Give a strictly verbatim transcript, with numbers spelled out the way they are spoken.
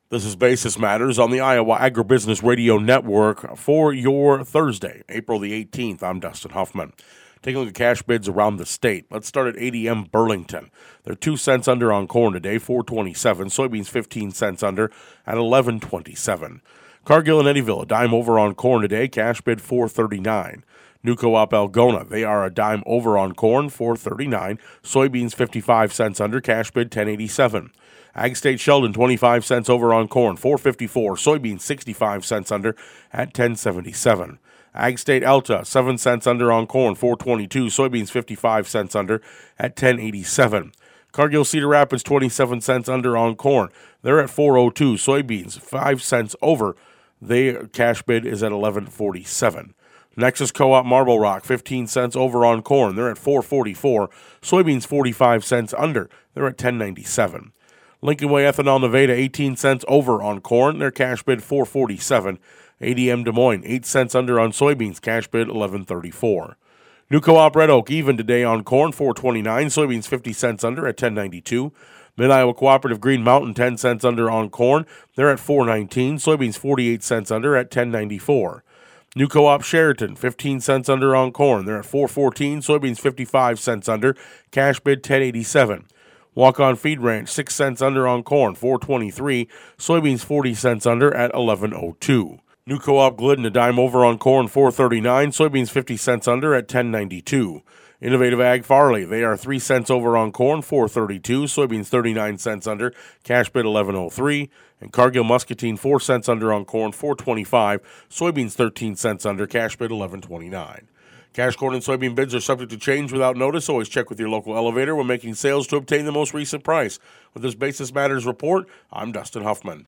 This is Basis Matters on the Iowa Agribusiness Radio Network for your Thursday, April the eighteenth. I'm Dustin Huffman. Taking a look at cash bids around the state. Let's start at A D M Burlington. They're two cents under on corn today, four twenty-seven. Soybeans fifteen cents under at eleven twenty-seven. Cargill and Eddyville, a dime over on corn today, cash bid four thirty-nine. New Co-op Algona, they are a dime over on corn, four thirty-nine. Soybeans fifty-five cents under, cash bid ten eighty-seven. Ag State Sheldon, twenty-five cents over on corn, four fifty-four. Soybeans, sixty-five cents under at ten seventy-seven. Ag State Alta, seven cents under on corn, four twenty-two. Soybeans, fifty-five cents under at ten eighty-seven. Cargill Cedar Rapids, twenty-seven cents under on corn. They're at four oh two. Soybeans, five cents over. Their cash bid is at eleven forty-seven. Nexus Co-op Marble Rock, fifteen cents over on corn. They're at four forty-four. Soybeans, forty-five cents under. They're at ten ninety-seven. Lincoln Way Ethanol Nevada, eighteen cents over on corn. Their cash bid four forty-seven. A D M Des Moines, eight cents under on soybeans. Cash bid eleven thirty-four. New Co-op Red Oak, even today on corn, four twenty-nine. Soybeans, fifty cents under at ten ninety-two. Mid-Iowa Cooperative Green Mountain, ten cents under on corn. They're at four nineteen. Soybeans, forty-eight cents under at ten ninety-four. New Co-op Sheraton, fifteen cents under on corn. They're at four fourteen. Soybeans, fifty-five cents under. Cash bid ten eighty-seven. Walk-On Feed Ranch, six cents under on corn, four twenty-three. Soybeans, forty cents under at eleven oh two. New Co-op Glidden, a dime over on corn, four thirty-nine. Soybeans, fifty cents under at ten ninety-two. Innovative Ag Farley, they are three cents over on corn, four thirty-two. Soybeans, thirty-nine cents under. Cash bid eleven oh three. And Cargill Muscatine, four cents under on corn, four twenty-five. Soybeans, thirteen cents under. Cash bid eleven twenty-nine. Cash corn and soybean bids are subject to change without notice. Always check with your local elevator when making sales to obtain the most recent price. With this Basis Matters report, I'm Dustin Huffman.